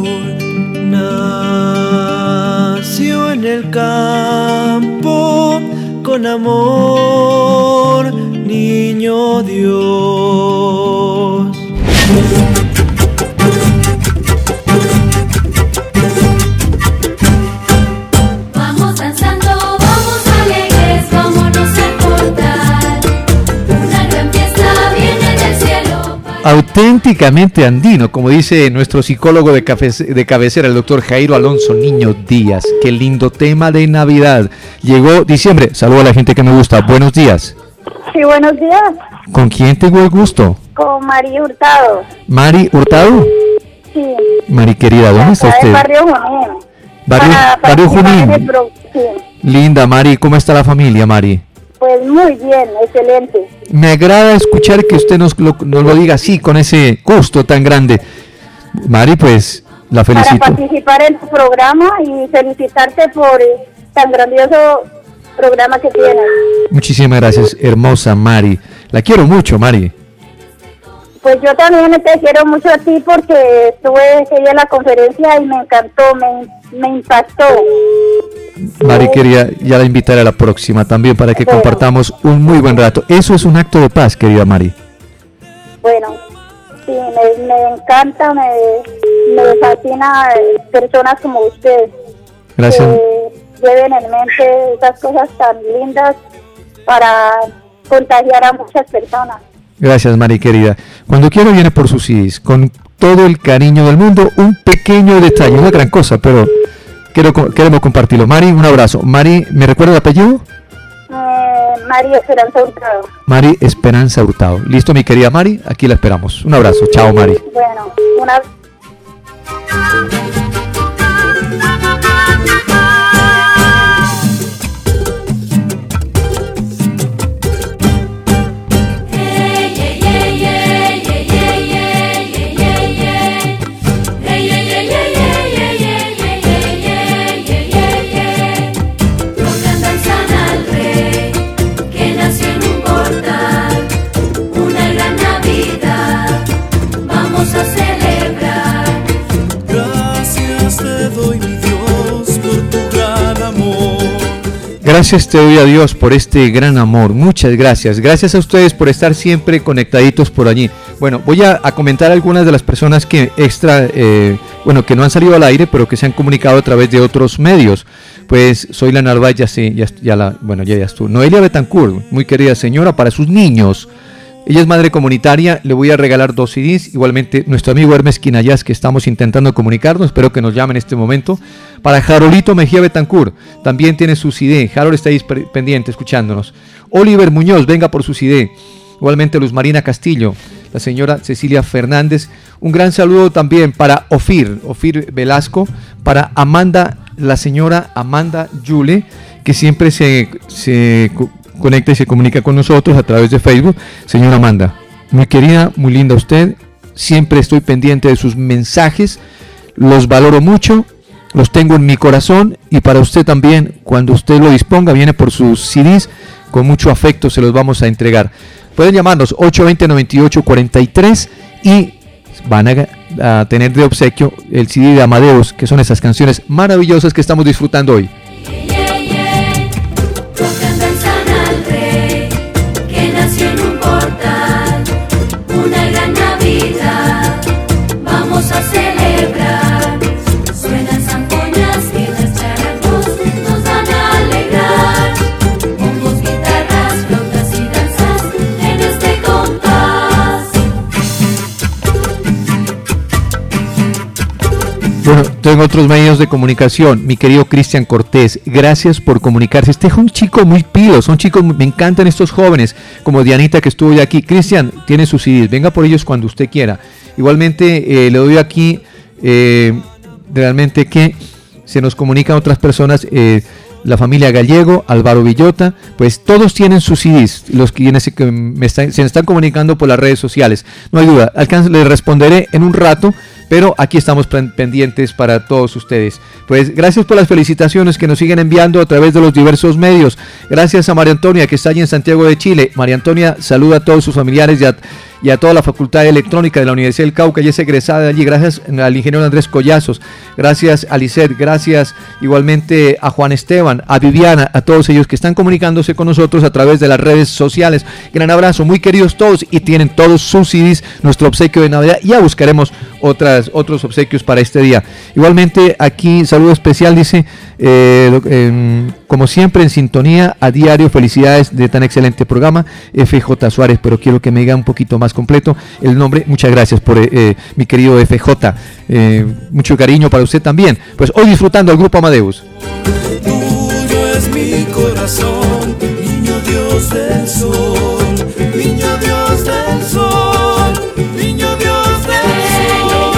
nació en el campo con amor, niño Dios. Vamos danzando, vamos alegres, vámonos a portar. Una gran fiesta viene del cielo. Auténticamente andino, como dice nuestro psicólogo de cabecera, el doctor Jairo Alonso Niño Díaz. Qué lindo tema de Navidad. Llegó diciembre. Saludo a la gente que me gusta. Buenos días. Sí, buenos días. ¿Con quién tengo el gusto? Con Mari Hurtado. ¿Mari Hurtado? Sí. Mari querida, ¿dónde está usted? Barrio Junín. Barrio Junín. Sí. Linda, Mari. ¿Cómo está la familia, Mari? Pues muy bien, excelente. Me agrada escuchar que usted nos lo diga así, con ese gusto tan grande. Mari, pues, la felicito. Para participar en tu programa y felicitarte por tan grandioso programa que tienes. Muchísimas gracias, hermosa Mari. La quiero mucho, Mari. Pues yo también te quiero mucho a ti porque estuve en la conferencia y me encantó, me impactó. Mari, quería ya la invitaré a la próxima también para que compartamos un muy buen rato. Eso es un acto de paz, querida Mari. Bueno, sí, me encanta, me fascina personas como usted. Gracias. Que lleven en mente esas cosas tan lindas para contagiar a muchas personas. Gracias, Mari, querida. Cuando quiero viene por sus CDs, con todo el cariño del mundo, un pequeño detalle, una gran cosa, pero queremos compartirlo. Mari, un abrazo. Mari, ¿me recuerda el apellido? Mari Esperanza Hurtado. Mari Esperanza Hurtado. Listo, mi querida Mari, aquí la esperamos. Un abrazo. Chao, Mari. Bueno, Gracias te doy a Dios por este gran amor, muchas gracias. Gracias a ustedes por estar siempre conectaditos por allí. Bueno, voy a comentar algunas de las personas que que no han salido al aire, pero que se han comunicado a través de otros medios. Pues soy la Narváez, ya estuvo. Noelia Betancourt, muy querida señora, para sus niños. Ella es madre comunitaria, le voy a regalar 2 CDs. Igualmente, nuestro amigo Hermes Quinayas, que estamos intentando comunicarnos, espero que nos llame en este momento. Para Jarolito Mejía Betancourt, también tiene su CD. Jarol está ahí pendiente, escuchándonos. Oliver Muñoz, venga por su CD. Igualmente, Luz Marina Castillo, la señora Cecilia Fernández. Un gran saludo también para Ofir Velasco, para Amanda, la señora Amanda Yule, que siempre se conecta y se comunica con nosotros a través de Facebook. Señora Amanda, muy querida, muy linda usted, siempre estoy pendiente de sus mensajes, los valoro mucho, los tengo en mi corazón, y para usted también, cuando usted lo disponga, viene por sus CDs, con mucho afecto se los vamos a entregar. Pueden llamarnos 820-9843 y van a tener de obsequio el CD de Amadeus, que son esas canciones maravillosas que estamos disfrutando hoy. Vamos a celebrar, suenan zampoñas y las charangos nos van a alegrar, bombos, guitarras, flautas y danzas en este compás. estoy en otros medios de comunicación. Mi querido Cristian Cortés, gracias por comunicarse. Este es un chico muy pilo, son chicos, me encantan estos jóvenes, como Dianita que estuvo ya aquí. Cristian, tiene sus CDs, venga por ellos cuando usted quiera. Igualmente le doy aquí, realmente que se nos comunican otras personas, la familia Gallego, Álvaro Villota, pues todos tienen sus CDs, los quienes se me están comunicando por las redes sociales. No hay duda, les responderé en un rato, pero aquí estamos pendientes para todos ustedes. Pues gracias por las felicitaciones que nos siguen enviando a través de los diversos medios. Gracias a María Antonia, que está allí en Santiago de Chile. María Antonia saluda a todos sus familiares y a toda la Facultad de Electrónica de la Universidad del Cauca, y es egresada de allí. Gracias al ingeniero Andrés Collazos, gracias a Lisset, gracias igualmente a Juan Esteban, a Viviana, a todos ellos que están comunicándose con nosotros a través de las redes sociales. Gran abrazo, muy queridos todos, y tienen todos sus CDs, nuestro obsequio de Navidad. Ya buscaremos otros obsequios para este día. Igualmente aquí, saludo especial, dice, como siempre en sintonía a diario, felicidades de tan excelente programa, FJ Suárez, pero quiero que me diga un poquito más completo el nombre. Muchas gracias por mi querido FJ, mucho cariño para usted también. Pues hoy disfrutando al grupo Amadeus. Tuyo es mi corazón, niño Dios del sol, niño Dios del sol, niño Dios del sol.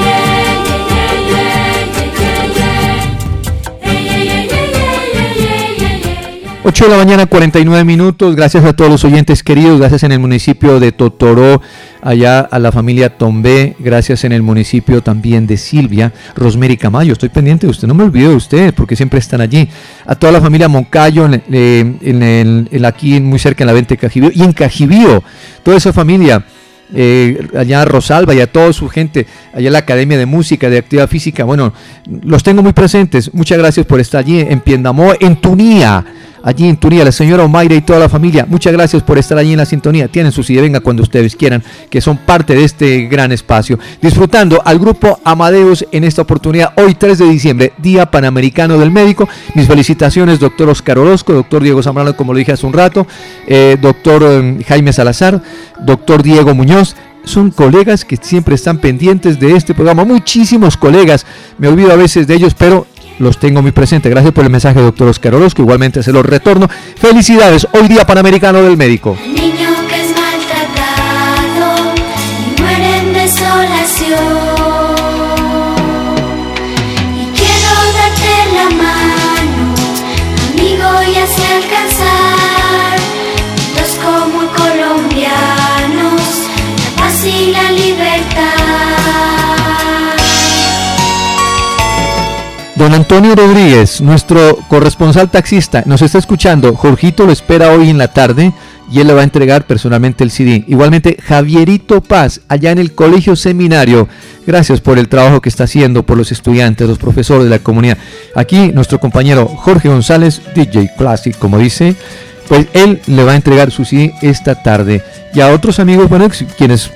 8 de la mañana, 49 minutos. Gracias a todos los oyentes queridos. Gracias en el municipio de Totoró, allá a la familia Tombé. Gracias en el municipio también de Silvia, Rosemary Camayo. Estoy pendiente de usted, no me olvido de ustedes porque siempre están allí. A toda la familia Moncayo, aquí muy cerca en la 20 de Cajibío. Y en Cajibío, toda esa familia. Allá a Rosalba y a toda su gente, allá en la Academia de Música, de Actividad Física. Bueno, los tengo muy presentes. Muchas gracias por estar allí en Piendamó, en Tunía. Allí en Tunía, la señora Omaira y toda la familia, muchas gracias por estar allí en la sintonía. Tienen su CD, venga cuando ustedes quieran, que son parte de este gran espacio. Disfrutando al grupo Amadeus en esta oportunidad, hoy 3 de diciembre, Día Panamericano del Médico. Mis felicitaciones, doctor Oscar Orozco, doctor Diego Zambrano, como lo dije hace un rato, doctor Jaime Salazar, doctor Diego Muñoz. Son colegas que siempre están pendientes de este programa, muchísimos colegas, me olvido a veces de ellos, pero los tengo muy presentes. Gracias por el mensaje, doctor Oscar Orozco, igualmente se los retorno. Felicidades, hoy Día Panamericano del Médico. El niño que es maltratado y muere en desolación, y quiero darte la mano, amigo, y así alcanzar, juntos como colombianos, la paz y la libertad. Don Antonio Rodríguez, nuestro corresponsal taxista, nos está escuchando. Jorgito lo espera hoy en la tarde y él le va a entregar personalmente el CD. Igualmente Javierito Paz, allá en el Colegio Seminario. Gracias por el trabajo que está haciendo por los estudiantes, los profesores de la comunidad. Aquí nuestro compañero Jorge González, DJ Classic, como dice, pues él le va a entregar su CD esta tarde. Y a otros amigos, bueno, quienes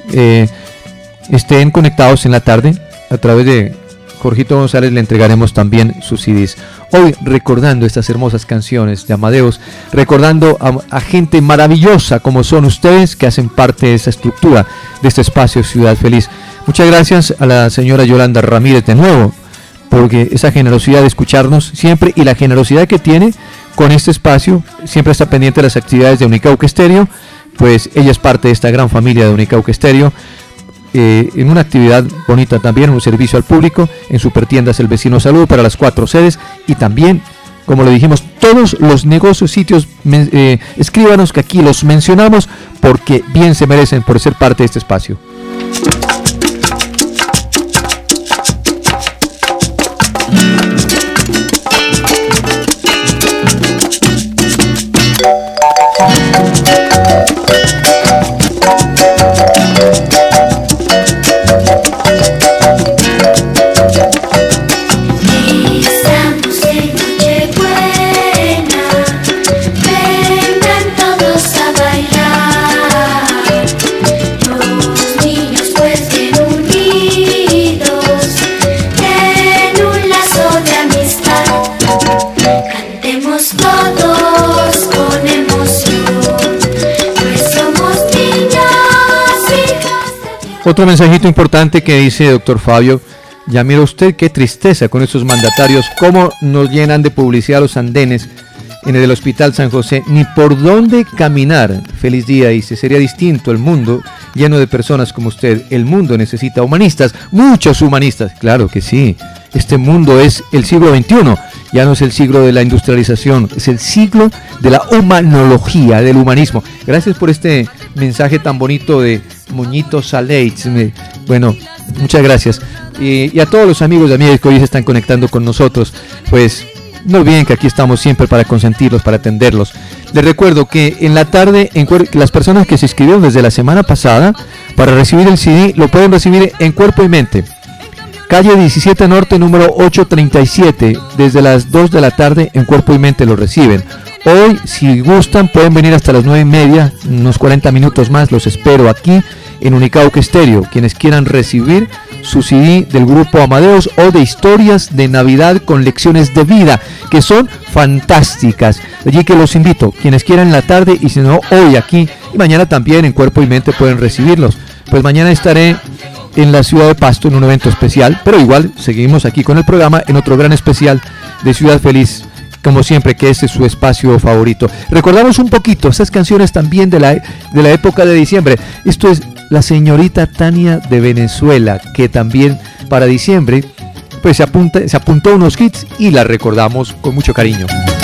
estén conectados en la tarde a través de Jorgito González, le entregaremos también sus CDs. Hoy recordando estas hermosas canciones de Amadeus, recordando a gente maravillosa como son ustedes, que hacen parte de esa estructura de este espacio Ciudad Feliz. Muchas gracias a la señora Yolanda Ramírez de nuevo, porque esa generosidad de escucharnos siempre y la generosidad que tiene con este espacio, siempre está pendiente de las actividades de Unicauca Estéreo, pues ella es parte de esta gran familia de Unicauca Estéreo. En una actividad bonita también, un servicio al público, en Supertiendas El Vecino Salud para las 4 sedes, y también, como le dijimos, todos los negocios, sitios, escríbanos que aquí los mencionamos porque bien se merecen por ser parte de este espacio. Otro mensajito importante que dice doctor Fabio, Ya mira usted qué tristeza con esos mandatarios, cómo nos llenan de publicidad los andenes en el Hospital San José, ni por dónde caminar. Feliz día, dice, sería distinto el mundo lleno de personas como usted. El mundo necesita humanistas, muchos humanistas. Claro que sí, este mundo es el siglo XXI, ya no es el siglo de la industrialización, es el siglo de la humanología, del humanismo. Gracias por este mensaje tan bonito de Moñito Saleitz. Bueno, muchas gracias. Y a todos los amigos y amigas que hoy se están conectando con nosotros, pues no olviden que aquí estamos siempre para consentirlos, para atenderlos. Les recuerdo que en la tarde, las personas que se inscribieron desde la semana pasada para recibir el CD, lo pueden recibir en Cuerpo y Mente. Calle 17 Norte, número 837, desde las 2 de la tarde en Cuerpo y Mente lo reciben. Hoy, si gustan, pueden venir hasta las 9:30, unos 40 minutos más, los espero aquí en Unicauca Estéreo. Quienes quieran recibir su CD del grupo Amadeus o de historias de Navidad con lecciones de vida, que son fantásticas. Allí que los invito, quienes quieran en la tarde y si no, hoy aquí y mañana también en Cuerpo y Mente pueden recibirlos. Pues mañana estaré en la ciudad de Pasto en un evento especial, pero igual seguimos aquí con el programa en otro gran especial de Ciudad Feliz, como siempre, que este es su espacio favorito. Recordamos un poquito esas canciones también de la época de diciembre. Esto es la señorita Tania de Venezuela, que también para diciembre pues se apuntó unos hits y la recordamos con mucho cariño.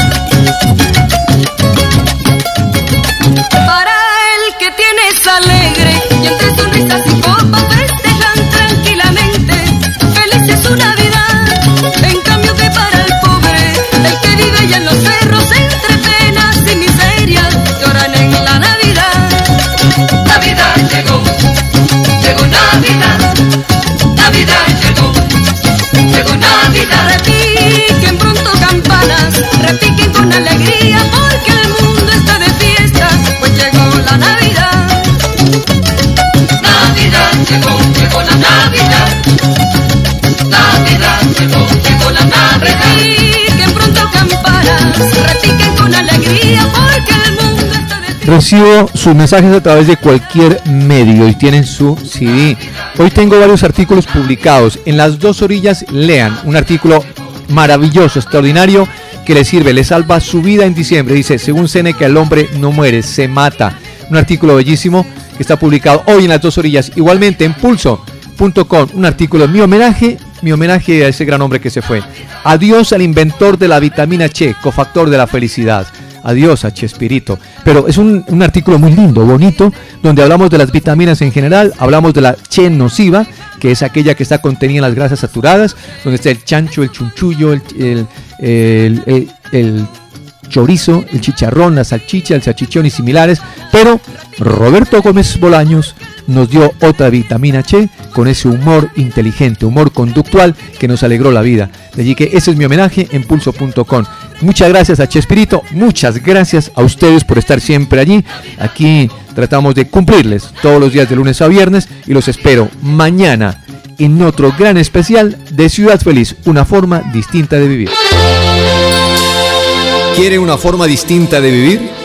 Para el que tienes alegre y entre sonrisas y copas festejan tranquilamente, feliz es su Navidad. En cambio que para el pobre, el que vive allá en los cerros entre penas y miserias, lloran en la Navidad. Navidad llegó Navidad, Navidad llegó Navidad. Repiquen pronto campanas, repiquen con alegría, porque el mundo está de fiesta, pues llegó la Navidad. Navidad llegó la Navidad, Navidad llegó la Navidad. Repiquen pronto campanas, repiquen con alegría, porque el mundo está de fiesta. Recibo sus mensajes a través de cualquier medio y tienen su CD. Hoy tengo varios artículos publicados. En las dos orillas lean un artículo maravilloso, extraordinario, que les sirve, les salva su vida en diciembre. Dice, según Séneca, el hombre no muere, se mata. Un artículo bellísimo que está publicado hoy en las dos orillas. Igualmente en pulso.com, un artículo, mi homenaje a ese gran hombre que se fue. Adiós al inventor de la vitamina Che, cofactor de la felicidad. Adiós a Chespirito. Pero es un artículo muy lindo, bonito, donde hablamos de las vitaminas en general, hablamos de la Che nociva, que es aquella que está contenida en las grasas saturadas, donde está el chancho, el chunchullo, el chorizo, el chicharrón, la salchicha, el salchichón y similares. Pero Roberto Gómez Bolaños nos dio otra vitamina Che con ese humor inteligente, humor conductual que nos alegró la vida. De allí que ese es mi homenaje en pulso.com. Muchas gracias a Chespirito, muchas gracias a ustedes por estar siempre allí. Aquí tratamos de cumplirles todos los días de lunes a viernes y los espero mañana en otro gran especial de Ciudad Feliz, una forma distinta de vivir. ¿Quiere una forma distinta de vivir?